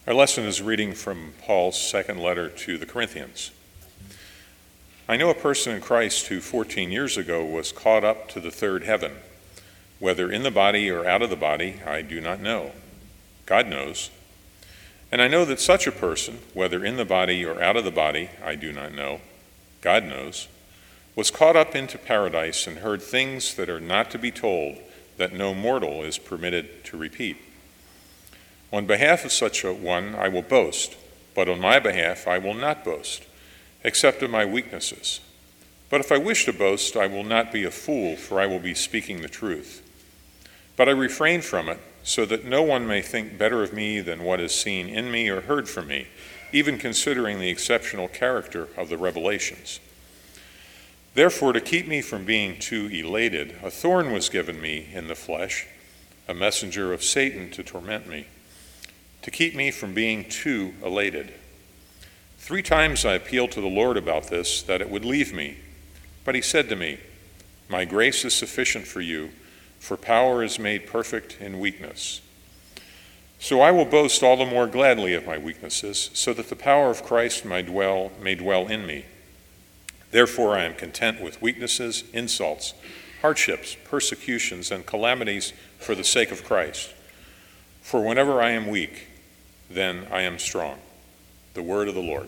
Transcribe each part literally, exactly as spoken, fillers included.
Our lesson is reading from Paul's second letter to the Corinthians. I know a person in Christ who fourteen years ago was caught up to the third heaven. Whether in the body or out of the body, I do not know. God knows. And I know that such a person, whether in the body or out of the body, I do not know. God knows, was caught up into paradise and heard things that are not to be told, that no mortal is permitted to repeat. On behalf of such a one I will boast, but on my behalf I will not boast, except of my weaknesses. But if I wish to boast, I will not be a fool, for I will be speaking the truth. But I refrain from it, so that no one may think better of me than what is seen in me or heard from me, even considering the exceptional character of the revelations. Therefore, to keep me from being too elated, a thorn was given me in the flesh, a messenger of Satan to torment me, to keep me from being too elated. Three times I appealed to the Lord about this, that it would leave me. But he said to me, "My grace is sufficient for you, for power is made perfect in weakness." So I will boast all the more gladly of my weaknesses, so that the power of Christ may dwell, may dwell in me. Therefore I am content with weaknesses, insults, hardships, persecutions, and calamities for the sake of Christ. For whenever I am weak, then I am strong. The word of the Lord.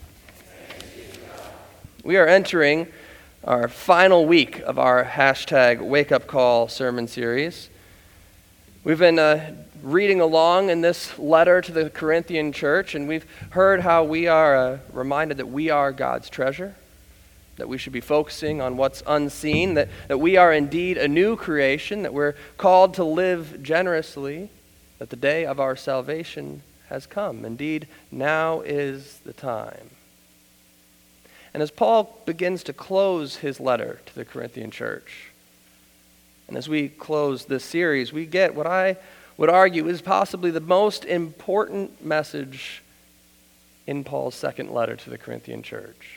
We are entering our final week of our hashtag Wake Up Call sermon series. We've been uh, reading along in this letter to the Corinthian church, and we've heard how we are uh, reminded that we are God's treasure, that we should be focusing on what's unseen, that, that we are indeed a new creation, that we're called to live generously, that the day of our salvation has come. Indeed, now is the time. And as Paul begins to close his letter to the Corinthian church, and as we close this series, we get what I would argue is possibly the most important message in Paul's second letter to the Corinthian church.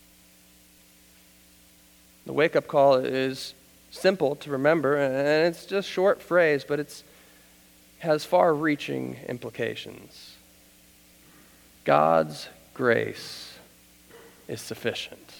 The wake-up call is simple to remember, and it's just a short phrase, but it's has far-reaching implications. God's grace is sufficient.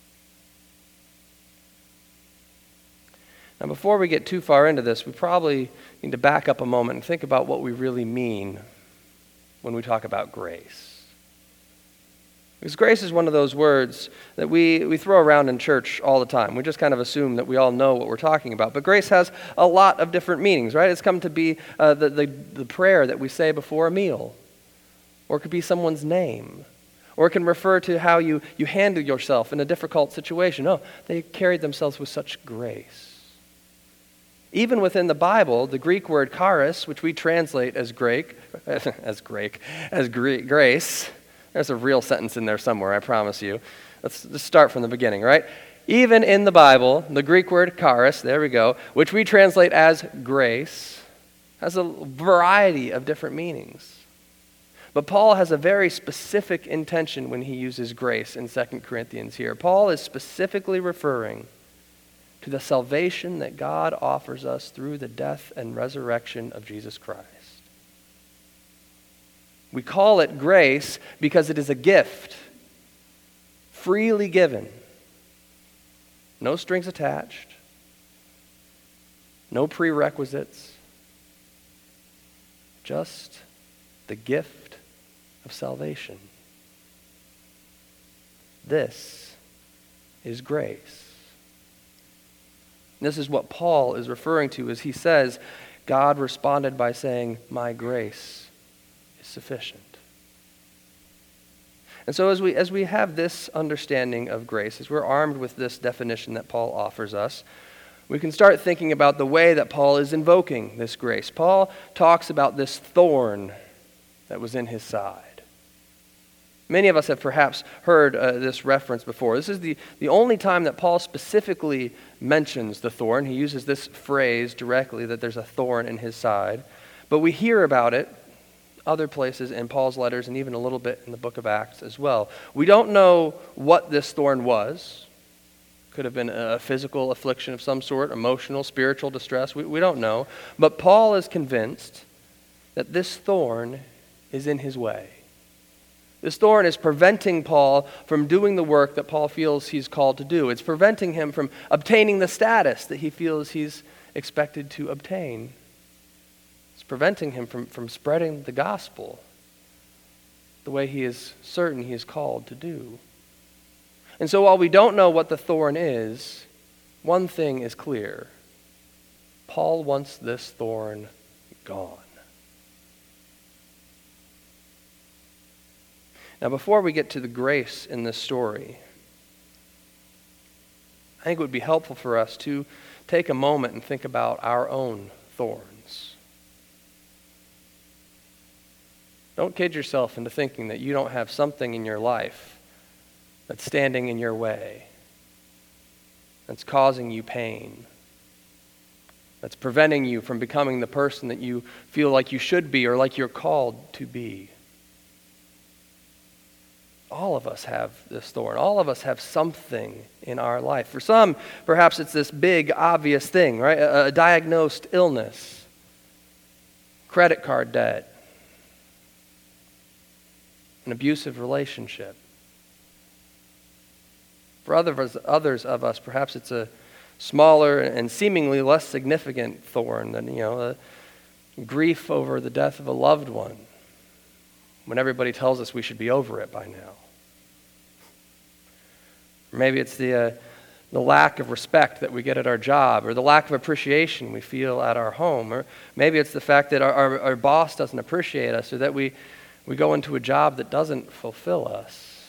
Now, before we get too far into this, we probably need to back up a moment and think about what we really mean when we talk about grace. Because grace is one of those words that we, we throw around in church all the time. We just kind of assume that we all know what we're talking about. But grace has a lot of different meanings, right? It's come to be uh, the, the, the prayer that we say before a meal. Or it could be someone's name. Or it can refer to how you, you handle yourself in a difficult situation. Oh, they carried themselves with such grace. Even within the Bible, the Greek word charis, which we translate as Greek, as Greek, as Greek, grace. There's a real sentence in there somewhere, I promise you. Let's just start from the beginning, right? Even in the Bible, the Greek word charis, there we go, which we translate as grace, has a variety of different meanings. But Paul has a very specific intention when he uses grace in Second Corinthians here. Paul is specifically referring to the salvation that God offers us through the death and resurrection of Jesus Christ. We call it grace because it is a gift, freely given, no strings attached, no prerequisites, just the gift of salvation. This is grace. This is what Paul is referring to as he says, God responded by saying, "My grace sufficient." And so as we as we have this understanding of grace, as we're armed with this definition that Paul offers us, we can start thinking about the way that Paul is invoking this grace. Paul talks about this thorn that was in his side. Many of us have perhaps heard uh, this reference before. This is the, the only time that Paul specifically mentions the thorn. He uses this phrase directly, that there's a thorn in his side. But we hear about it other places in Paul's letters and even a little bit in the book of Acts as well. We don't know what this thorn was. Could have been a physical affliction of some sort, emotional, spiritual distress. We, we don't know. But Paul is convinced that this thorn is in his way. This thorn is preventing Paul from doing the work that Paul feels he's called to do. It's preventing him from obtaining the status that he feels he's expected to obtain. It's preventing him from, from spreading the gospel the way he is certain he is called to do. And so while we don't know what the thorn is, one thing is clear. Paul wants this thorn gone. Now, before we get to the grace in this story, I think it would be helpful for us to take a moment and think about our own thorns. Don't kid yourself into thinking that you don't have something in your life that's standing in your way, that's causing you pain, that's preventing you from becoming the person that you feel like you should be or like you're called to be. All of us have this thorn. All of us have something in our life. For some, perhaps it's this big, obvious thing, right? A, a diagnosed illness, credit card debt, an abusive relationship. For others, others of us, perhaps it's a smaller and seemingly less significant thorn than, you know, a grief over the death of a loved one, when everybody tells us we should be over it by now. Or maybe it's the, uh, the lack of respect that we get at our job, or the lack of appreciation we feel at our home, or maybe it's the fact that our, our, our boss doesn't appreciate us, or that we, we go into a job that doesn't fulfill us.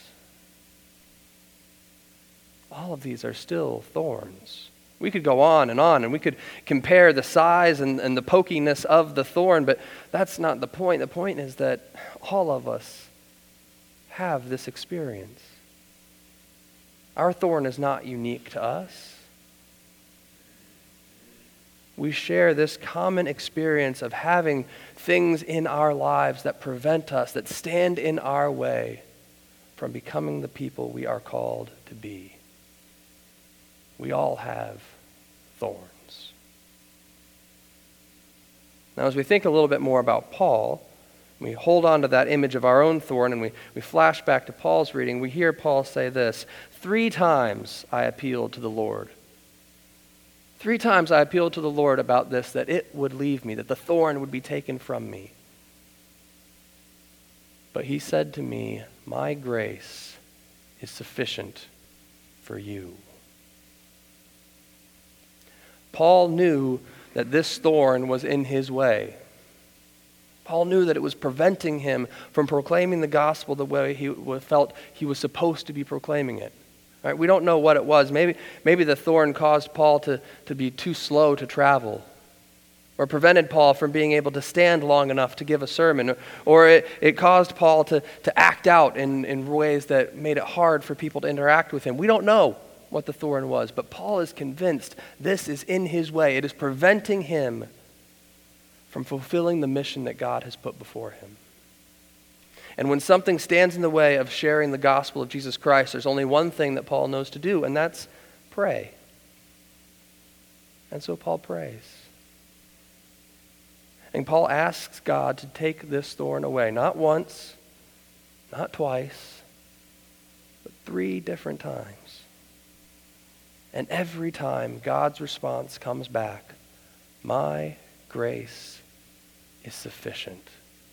All of these are still thorns. We could go on and on, and we could compare the size and, and the pokiness of the thorn, but that's not the point. The point is that all of us have this experience. Our thorn is not unique to us. We share this common experience of having things in our lives that prevent us, that stand in our way from becoming the people we are called to be. We all have thorns. Now, as we think a little bit more about Paul, we hold on to that image of our own thorn and we, we flash back to Paul's reading. We hear Paul say this: Three times I appealed to the Lord. Three times I appealed to the Lord about this, that it would leave me, that the thorn would be taken from me. But he said to me, my grace is sufficient for you. Paul knew that this thorn was in his way. Paul knew that it was preventing him from proclaiming the gospel the way he felt he was supposed to be proclaiming it. Right? We don't know what it was. Maybe, maybe the thorn caused Paul to, to be too slow to travel, or prevented Paul from being able to stand long enough to give a sermon, or, or it, it caused Paul to, to act out in, in ways that made it hard for people to interact with him. We don't know what the thorn was, but Paul is convinced this is in his way. It is preventing him from fulfilling the mission that God has put before him. And when something stands in the way of sharing the gospel of Jesus Christ, there's only one thing that Paul knows to do, and that's pray. And so Paul prays. And Paul asks God to take this thorn away, not once, not twice, but three different times. And every time God's response comes back, my grace is sufficient.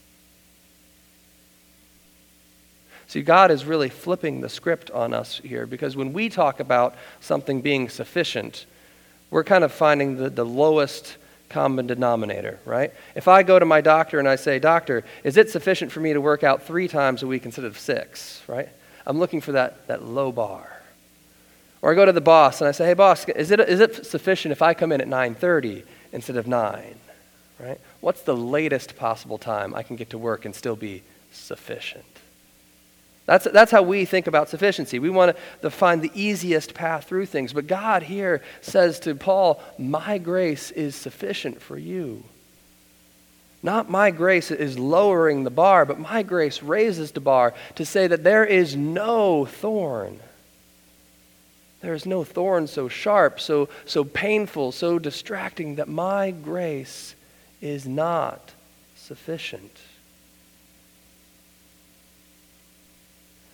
See, God is really flipping the script on us here, because when we talk about something being sufficient, we're kind of finding the, the lowest common denominator, right? If I go to my doctor and I say, doctor, is it sufficient for me to work out three times a week instead of six, right? I'm looking for that, that low bar. Or I go to the boss and I say, hey boss, is it, is it sufficient if I come in at nine thirty instead of nine, right? What's the latest possible time I can get to work and still be sufficient? That's, that's how we think about sufficiency. We want to find the easiest path through things. But God here says to Paul, my grace is sufficient for you. Not my grace is lowering the bar, but my grace raises the bar to say that there is no thorn. There is no thorn so sharp, so, so painful, so distracting that my grace is not sufficient.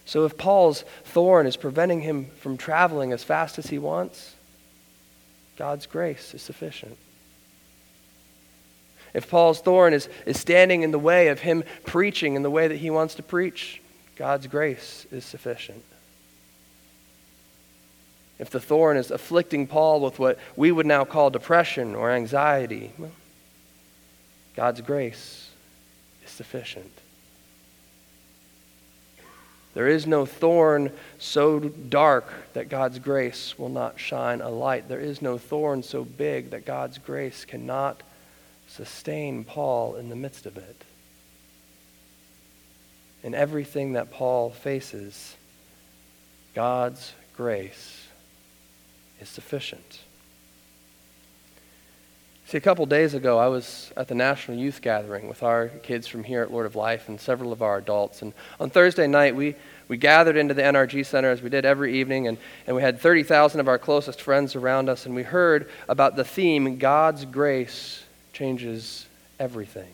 So if Paul's thorn is preventing him from traveling as fast as he wants, God's grace is sufficient. If Paul's thorn is, is standing in the way of him preaching in the way that he wants to preach, God's grace is sufficient. If the thorn is afflicting Paul with what we would now call depression or anxiety, well, God's grace is sufficient. There is no thorn so dark that God's grace will not shine a light. There is no thorn so big that God's grace cannot sustain Paul in the midst of it. In everything that Paul faces, God's grace is sufficient. See, a couple days ago, I was at the National Youth Gathering with our kids from here at Lord of Life and several of our adults. And on Thursday night, we, we gathered into the N R G Center as we did every evening, and, and we had thirty thousand of our closest friends around us, and we heard about the theme, God's grace changes everything.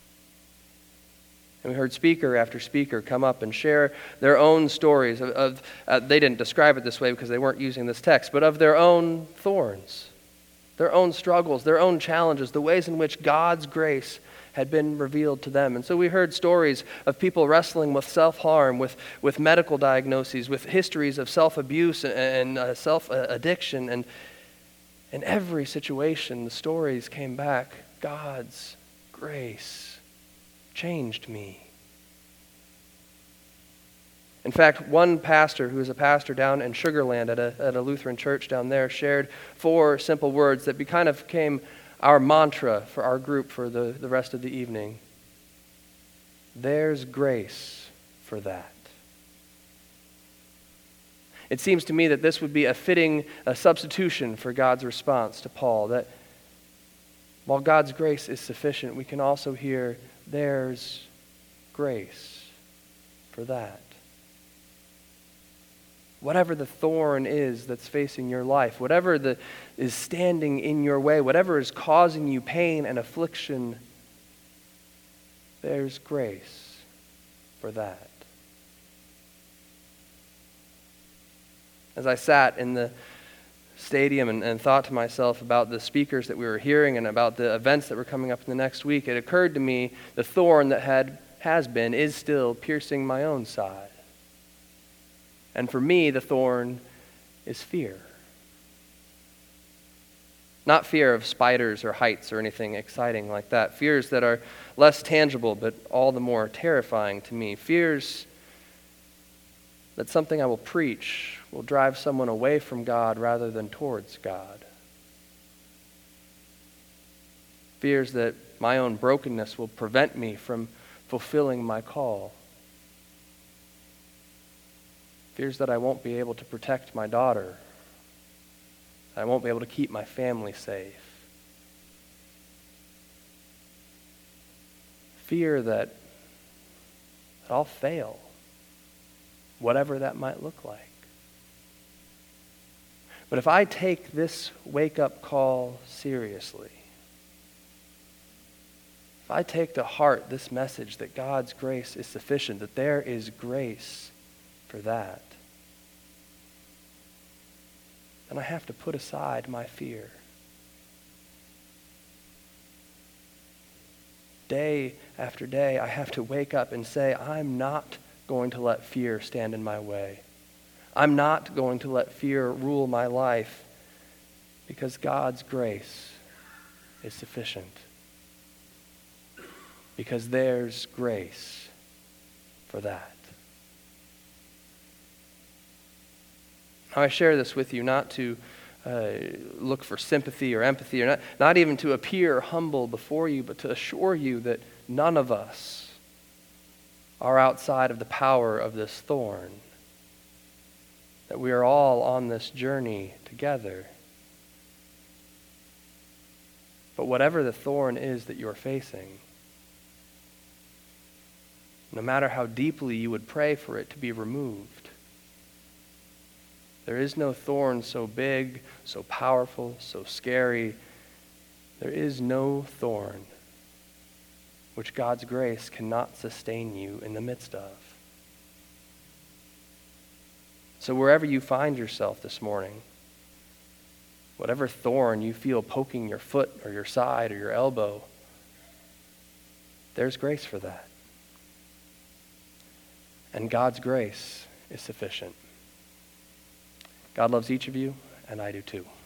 And we heard speaker after speaker come up and share their own stories of, of uh, they didn't describe it this way because they weren't using this text, but of their own thorns, their own struggles, their own challenges, the ways in which God's grace had been revealed to them. And so we heard stories of people wrestling with self-harm, with, with medical diagnoses, with histories of self-abuse and, and uh, self-addiction. And in every situation, the stories came back, God's grace changed me. In fact, one pastor who is a pastor down in Sugar Land at a, at a Lutheran church down there shared four simple words that be, kind of became our mantra for our group for the, the rest of the evening. There's grace for that. It seems to me that this would be a fitting a substitution for God's response to Paul, that while God's grace is sufficient, we can also hear there's grace for that. Whatever the thorn is that's facing your life, whatever the, is standing in your way, whatever is causing you pain and affliction, there's grace for that. As I sat in the stadium and, and thought to myself about the speakers that we were hearing and about the events that were coming up in the next week, it occurred to me the thorn that had has been, is still piercing my own side. And for me, the thorn is fear. Not fear of spiders or heights or anything exciting like that. Fears that are less tangible but all the more terrifying to me. Fears that something I will preach will drive someone away from God rather than towards God. Fears that my own brokenness will prevent me from fulfilling my call. Fears that I won't be able to protect my daughter. I won't be able to keep my family safe. Fear that, that I'll fail, whatever that might look like. But if I take this wake-up call seriously, if I take to heart this message that God's grace is sufficient, that there is grace for that, then I have to put aside my fear. Day after day, I have to wake up and say, I'm not going to let fear stand in my way. I'm not going to let fear rule my life because God's grace is sufficient. Because there's grace for that. Now, I share this with you not to uh, look for sympathy or empathy, or not, not even to appear humble before you, but to assure you that none of us are outside of the power of this thorn. That we are all on this journey together. But whatever the thorn is that you're facing, no matter how deeply you would pray for it to be removed, there is no thorn so big, so powerful, so scary. There is no thorn which God's grace cannot sustain you in the midst of. So wherever you find yourself this morning, whatever thorn you feel poking your foot or your side or your elbow, there's grace for that. And God's grace is sufficient. God loves each of you, and I do too.